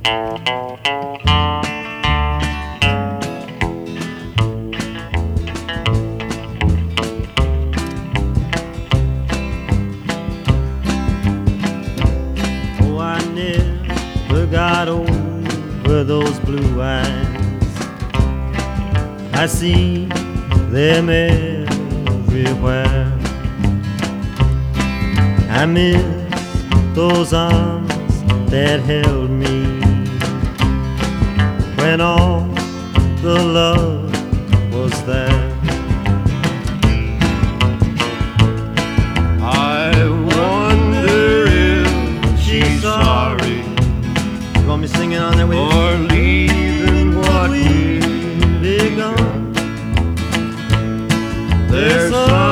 Oh, I never got over those blue eyes. I see them everywhere. I miss those arms that held me when all the love was there. I wonder if she's sorry You want me singing on there with you? for leaving what we Begun. There's some